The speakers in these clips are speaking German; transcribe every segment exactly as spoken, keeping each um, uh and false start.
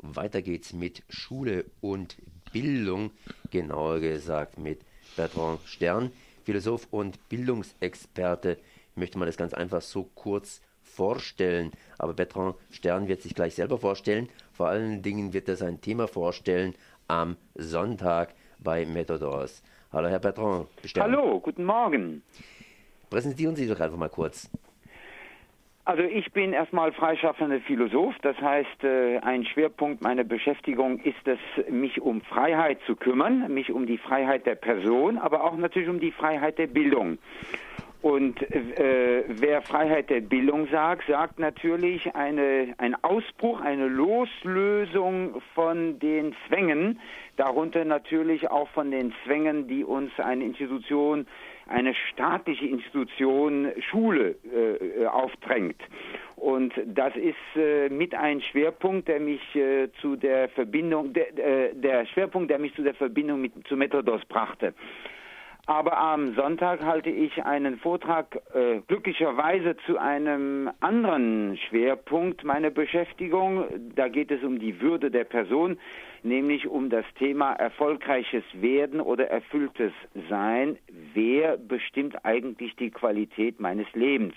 Weiter geht's mit Schule und Bildung, genauer gesagt mit Bertrand Stern, Philosoph und Bildungsexperte. Ich möchte mal das ganz einfach so kurz vorstellen, aber Bertrand Stern wird sich gleich selber vorstellen. Vor allen Dingen wird er sein Thema vorstellen am Sonntag bei Methodos. Hallo Herr Bertrand Stern. Hallo, guten Morgen. Präsentieren Sie doch einfach mal kurz. Also ich bin erstmal freischaffender Philosoph, das heißt, ein Schwerpunkt meiner Beschäftigung ist es, mich um Freiheit zu kümmern, mich um die Freiheit der Person, aber auch natürlich um die Freiheit der Bildung. Und äh, wer Freiheit der Bildung sagt, sagt natürlich eine, ein Ausbruch, eine Loslösung von den Zwängen, darunter natürlich auch von den Zwängen, die uns eine Institution, eine staatliche Institution, Schule äh, aufdrängt. Und das ist äh, mit ein Schwerpunkt, der mich äh, zu der Verbindung, der, äh, der Schwerpunkt, der mich zu der Verbindung mit, zu Methodos brachte. Aber am Sonntag halte ich einen Vortrag äh, glücklicherweise zu einem anderen Schwerpunkt meiner Beschäftigung. Da geht es um die Würde der Person, nämlich um das Thema erfolgreiches Werden oder erfülltes Sein. Wer bestimmt eigentlich die Qualität meines Lebens?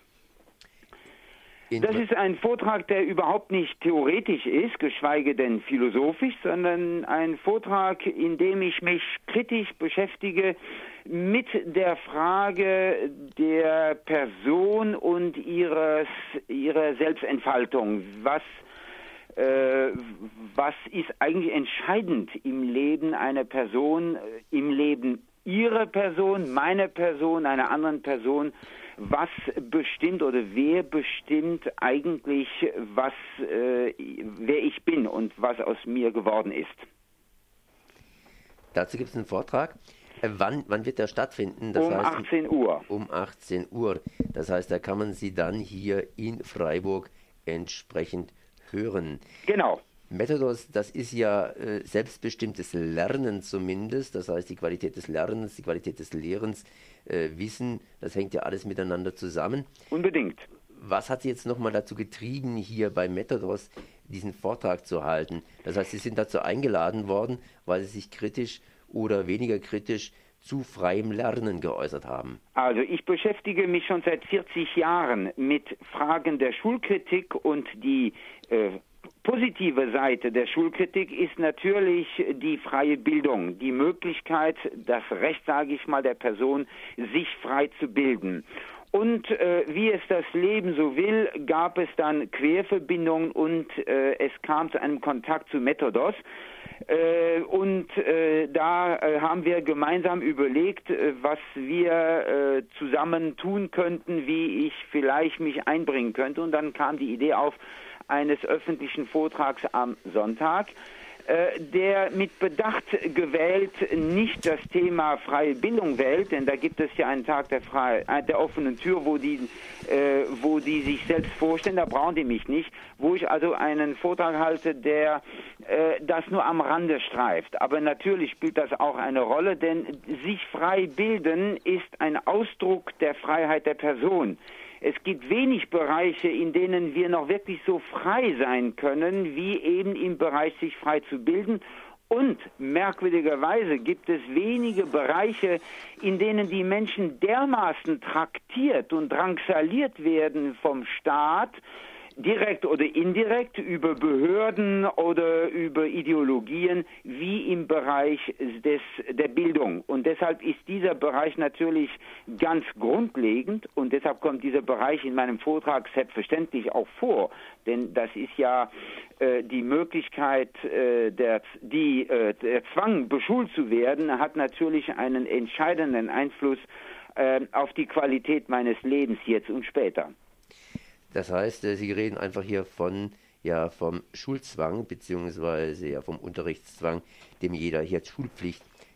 Das ist ein Vortrag, der überhaupt nicht theoretisch ist, geschweige denn philosophisch, sondern ein Vortrag, in dem ich mich kritisch beschäftige mit der Frage der Person und ihres, ihrer Selbstentfaltung. Was, äh, was ist eigentlich entscheidend im Leben einer Person, im Leben ihrer Person, meiner Person, einer anderen Person? Was bestimmt oder wer bestimmt eigentlich, was, äh, wer ich bin und was aus mir geworden ist? Dazu gibt es einen Vortrag. Äh, wann, wann wird der stattfinden? Das um heißt, achtzehn Uhr. Um achtzehn Uhr. Das heißt, da kann man Sie dann hier in Freiburg entsprechend hören. Genau. Methodos, das ist ja äh, selbstbestimmtes Lernen zumindest, das heißt die Qualität des Lernens, die Qualität des Lehrens, äh, Wissen, das hängt ja alles miteinander zusammen. Unbedingt. Was hat Sie jetzt nochmal dazu getrieben, hier bei Methodos diesen Vortrag zu halten? Das heißt, Sie sind dazu eingeladen worden, weil Sie sich kritisch oder weniger kritisch zu freiem Lernen geäußert haben. Also ich beschäftige mich schon seit vierzig Jahren mit Fragen der Schulkritik und die äh, positive Seite der Schulkritik ist natürlich die freie Bildung, die Möglichkeit, das Recht, sage ich mal, der Person, sich frei zu bilden. Und äh, wie es das Leben so will, gab es dann Querverbindungen und äh, es kam zu einem Kontakt zu Methodos. Äh, und äh, da äh, haben wir gemeinsam überlegt, äh, was wir äh, zusammen tun könnten, wie ich vielleicht mich einbringen könnte. Und dann kam die Idee auf eines öffentlichen Vortrags am Sonntag, äh, der mit Bedacht gewählt nicht das Thema freie Bildung wählt, denn da gibt es ja einen Tag der, freie, der offenen Tür, wo die, äh, wo die sich selbst vorstellen, da brauchen die mich nicht, wo ich also einen Vortrag halte, der äh, das nur am Rande streift. Aber natürlich spielt das auch eine Rolle, denn sich frei bilden ist ein Ausdruck der Freiheit der Person. Es gibt wenig Bereiche, in denen wir noch wirklich so frei sein können, wie eben im Bereich, sich frei zu bilden. Und merkwürdigerweise gibt es wenige Bereiche, in denen die Menschen dermaßen traktiert und drangsaliert werden vom Staat, direkt oder indirekt, über Behörden oder über Ideologien, wie im Bereich des, der Bildung. Und deshalb ist dieser Bereich natürlich ganz grundlegend und deshalb kommt dieser Bereich in meinem Vortrag selbstverständlich auch vor. Denn das ist ja äh, die Möglichkeit, äh, der, die, äh, der Zwang, beschult zu werden, hat natürlich einen entscheidenden Einfluss äh, auf die Qualität meines Lebens jetzt und später. Das heißt, Sie reden einfach hier von, ja, vom Schulzwang, beziehungsweise ja vom Unterrichtszwang, dem jeder hier Schulpflicht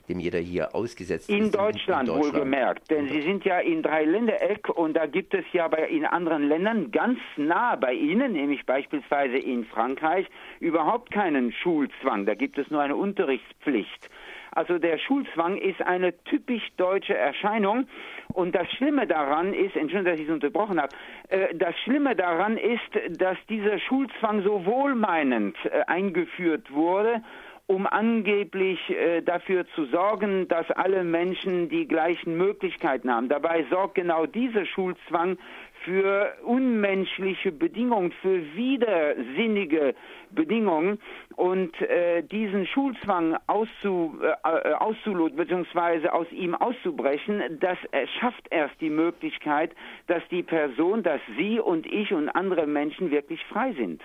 dem jeder hier ausgesetzt in ist. Deutschland, in Deutschland wohlgemerkt, denn Sie sind ja in Dreiländereck und da gibt es ja bei, in anderen Ländern ganz nah bei Ihnen, nämlich beispielsweise in Frankreich, überhaupt keinen Schulzwang, da gibt es nur eine Unterrichtspflicht. Also der Schulzwang ist eine typisch deutsche Erscheinung und das Schlimme daran ist, Entschuldigung, dass ich es unterbrochen habe, äh, das Schlimme daran ist, dass dieser Schulzwang so wohlmeinend äh, eingeführt wurde, um angeblich äh, dafür zu sorgen, dass alle Menschen die gleichen Möglichkeiten haben. Dabei sorgt genau dieser Schulzwang für unmenschliche Bedingungen, für widersinnige Bedingungen. Und äh, diesen Schulzwang auszu, äh, auszuloten bzw. aus ihm auszubrechen, das äh, schafft erst die Möglichkeit, dass die Person, dass Sie und ich und andere Menschen wirklich frei sind.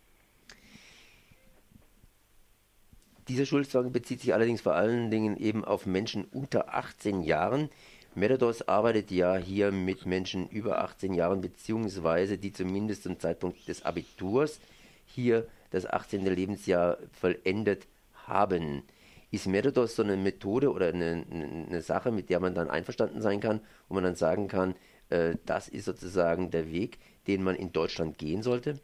Dieser Schulzwang bezieht sich allerdings vor allen Dingen eben auf Menschen unter achtzehn Jahren. Metados arbeitet ja hier mit Menschen über achtzehn Jahren, beziehungsweise die zumindest zum Zeitpunkt des Abiturs hier das achtzehnte Lebensjahr vollendet haben. Ist Metados so eine Methode oder eine, eine Sache, mit der man dann einverstanden sein kann, wo man dann sagen kann, äh, das ist sozusagen der Weg, den man in Deutschland gehen sollte?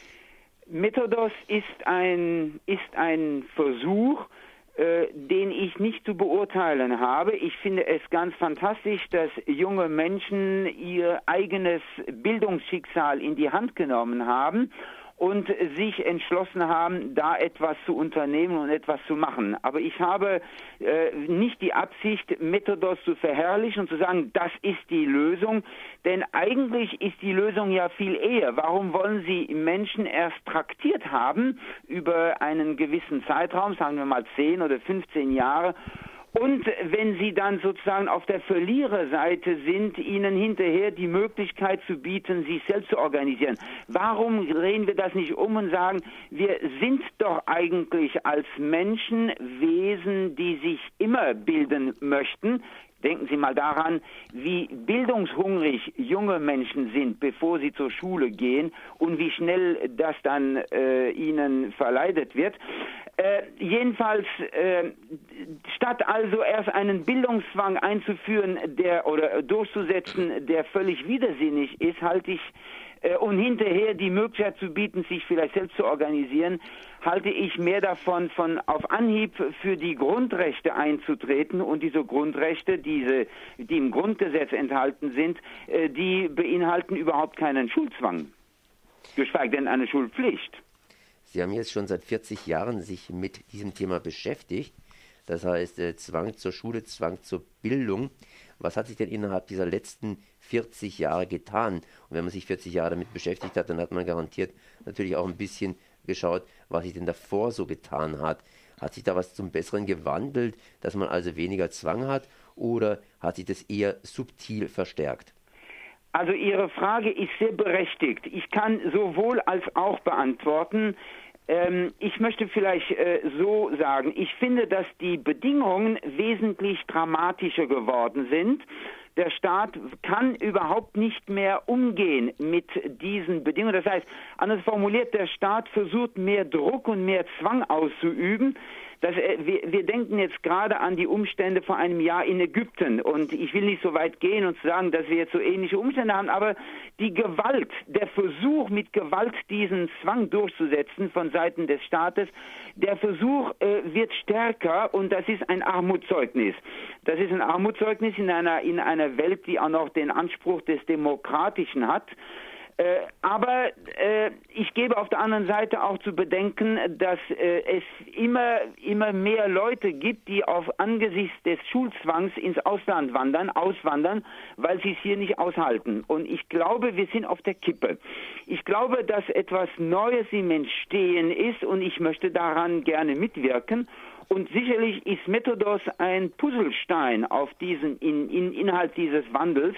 Metados ist ein, ist ein Versuch, äh, den ich nicht zu beurteilen habe. Ich finde es ganz fantastisch, dass junge Menschen ihr eigenes Bildungsschicksal in die Hand genommen haben und sich entschlossen haben, da etwas zu unternehmen und etwas zu machen. Aber ich habe äh, nicht die Absicht, Metados zu verherrlichen und zu sagen, das ist die Lösung, denn eigentlich ist die Lösung ja viel eher. Warum wollen Sie Menschen erst traktiert haben über einen gewissen Zeitraum, sagen wir mal zehn oder fünfzehn Jahre, und wenn Sie dann sozusagen auf der Verliererseite sind, ihnen hinterher die Möglichkeit zu bieten, sich selbst zu organisieren. Warum drehen wir das nicht um und sagen, wir sind doch eigentlich als Menschen Wesen, die sich immer bilden möchten. Denken Sie mal daran, wie bildungshungrig junge Menschen sind, bevor sie zur Schule gehen und wie schnell das dann äh, ihnen verleidet wird. Äh, jedenfalls, äh, statt also erst einen Bildungszwang einzuführen, der oder durchzusetzen, der völlig widersinnig ist, halte ich äh, und hinterher die Möglichkeit zu bieten, sich vielleicht selbst zu organisieren, halte ich mehr davon, von auf Anhieb für die Grundrechte einzutreten und diese Grundrechte, diese, die im Grundgesetz enthalten sind, äh, die beinhalten überhaupt keinen Schulzwang, geschweige denn eine Schulpflicht. Sie haben jetzt schon seit vierzig Jahren sich mit diesem Thema beschäftigt. Das heißt, äh, Zwang zur Schule, Zwang zur Bildung. Was hat sich denn innerhalb dieser letzten vierzig Jahre getan? Und wenn man sich vierzig Jahre damit beschäftigt hat, dann hat man garantiert natürlich auch ein bisschen geschaut, was sich denn davor so getan hat. Hat sich da was zum Besseren gewandelt, dass man also weniger Zwang hat, oder hat sich das eher subtil verstärkt? Also Ihre Frage ist sehr berechtigt. Ich kann sowohl als auch beantworten. Ähm, ich möchte vielleicht äh, so sagen, ich finde, dass die Bedingungen wesentlich dramatischer geworden sind. Der Staat kann überhaupt nicht mehr umgehen mit diesen Bedingungen. Das heißt, anders formuliert, der Staat versucht, mehr Druck und mehr Zwang auszuüben. Das, äh, wir, wir denken jetzt gerade an die Umstände vor einem Jahr in Ägypten, und ich will nicht so weit gehen und sagen, dass wir jetzt so ähnliche Umstände haben, aber die Gewalt, der Versuch mit Gewalt diesen Zwang durchzusetzen von Seiten des Staates, der Versuch äh, wird stärker, und das ist ein Armutszeugnis. Das ist ein Armutszeugnis in einer, in einer Welt, die auch noch den Anspruch des Demokratischen hat. Äh, aber äh, ich gebe auf der anderen Seite auch zu bedenken, dass äh, es immer, immer mehr Leute gibt, die auf angesichts des Schulzwangs ins Ausland wandern, auswandern, weil sie es hier nicht aushalten. Und ich glaube, wir sind auf der Kippe. Ich glaube, dass etwas Neues im Entstehen ist, und ich möchte daran gerne mitwirken. Und sicherlich ist Metados ein Puzzlestein auf diesen, in, in, innerhalb dieses Wandels.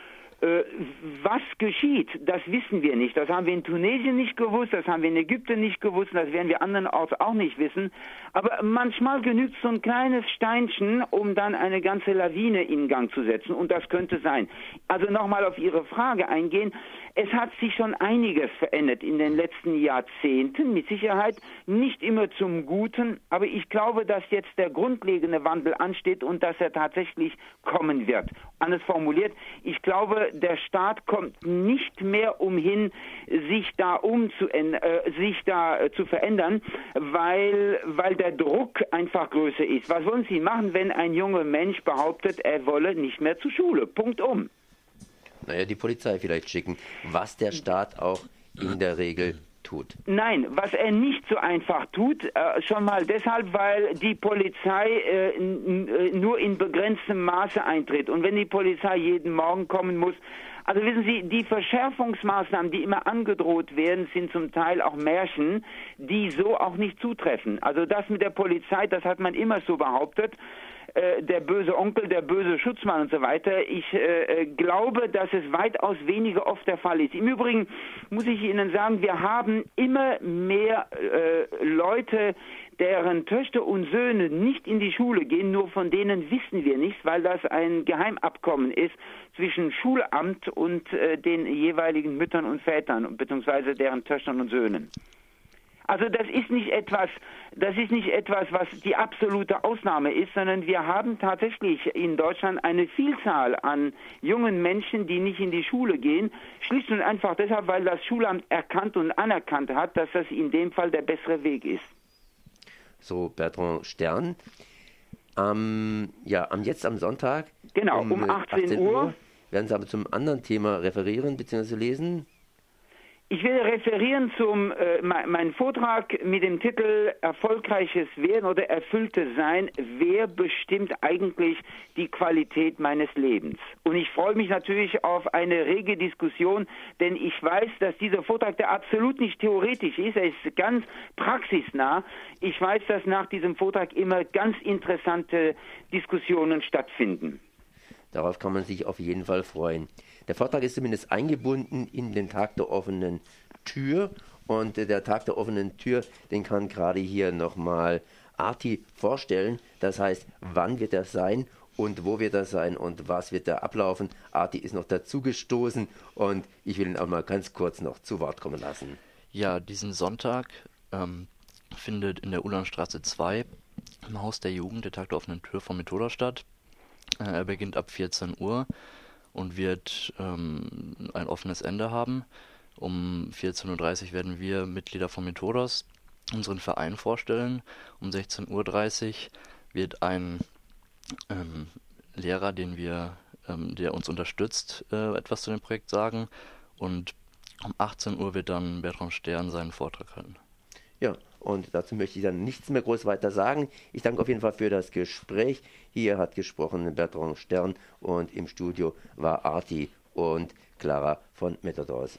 Äh, was geschieht, das wissen wir nicht. Das haben wir in Tunesien nicht gewusst, das haben wir in Ägypten nicht gewusst, das werden wir andernorts auch nicht wissen. Aber manchmal genügt so ein kleines Steinchen, um dann eine ganze Lawine in Gang zu setzen, und das könnte sein. Also nochmal auf Ihre Frage eingehen. es hat sich schon einiges verändert in den letzten Jahrzehnten, mit Sicherheit nicht immer zum Guten, aber ich glaube, dass jetzt der grundlegende Wandel ansteht und dass er tatsächlich kommen wird. Anders formuliert, ich glaube, der Staat kommt nicht mehr umhin, sich da umzu, äh, sich da äh, zu verändern, weil, weil der Druck einfach größer ist. Was wollen Sie machen, wenn ein junger Mensch behauptet, er wolle nicht mehr zur Schule? Punkt um. Naja, die Polizei vielleicht schicken, was der Staat auch in der Regel tut. Nein, was er nicht so einfach tut, äh, schon mal deshalb, weil die Polizei äh, n, n, nur in begrenztem Maße eintritt. Und wenn die Polizei jeden Morgen kommen muss, also wissen Sie, die Verschärfungsmaßnahmen, die immer angedroht werden, sind zum Teil auch Märchen, die so auch nicht zutreffen. Also das mit der Polizei, das hat man immer so behauptet. Der böse Onkel, der böse Schutzmann und so weiter. Ich äh, glaube, dass es weitaus weniger oft der Fall ist. Im Übrigen muss ich Ihnen sagen, wir haben immer mehr äh, Leute, deren Töchter und Söhne nicht in die Schule gehen, nur von denen wissen wir nichts, weil das ein Geheimabkommen ist zwischen Schulamt und äh, den jeweiligen Müttern und Vätern, beziehungsweise deren Töchtern und Söhnen. Also das ist nicht etwas, das ist nicht etwas, was die absolute Ausnahme ist, sondern wir haben tatsächlich in Deutschland eine Vielzahl an jungen Menschen, die nicht in die Schule gehen, schlicht und einfach deshalb, weil das Schulamt erkannt und anerkannt hat, dass das in dem Fall der bessere Weg ist. So, Bertrand Stern. Ähm, ja, am jetzt am Sonntag. Genau, um, um achtzehn Uhr. Werden Sie aber zum anderen Thema referieren bzw. lesen? Ich will referieren zum äh, mein, mein Vortrag mit dem Titel Erfolgreiches Werden oder Erfülltes Sein. Wer bestimmt eigentlich die Qualität meines Lebens? Und ich freue mich natürlich auf eine rege Diskussion, denn ich weiß, dass dieser Vortrag, der absolut nicht theoretisch ist, er ist ganz praxisnah. Ich weiß, dass nach diesem Vortrag immer ganz interessante Diskussionen stattfinden. Darauf kann man sich auf jeden Fall freuen. Der Vortrag ist zumindest eingebunden in den Tag der offenen Tür. Und der Tag der offenen Tür, den kann gerade hier nochmal Arti vorstellen. Das heißt, wann wird das sein und wo wird das sein und was wird da ablaufen. Arti ist noch dazugestoßen und ich will ihn auch mal ganz kurz noch zu Wort kommen lassen. Ja, diesen Sonntag ähm, findet in der Ulanstraße zwei im Haus der Jugend der Tag der offenen Tür von Methoda statt. Er beginnt ab vierzehn Uhr und wird ähm, ein offenes Ende haben. Um vierzehn Uhr dreißig werden wir Mitglieder von Methodos unseren Verein vorstellen. Um sechzehn Uhr dreißig wird ein ähm, Lehrer, den wir, ähm, der uns unterstützt, äh, etwas zu dem Projekt sagen. Und um achtzehn Uhr wird dann Bertrand Stern seinen Vortrag halten. Ja, und dazu möchte ich dann nichts mehr groß weiter sagen. Ich danke auf jeden Fall für das Gespräch. Hier hat gesprochen Bertrand Stern und im Studio war Arti und Clara von Methodos.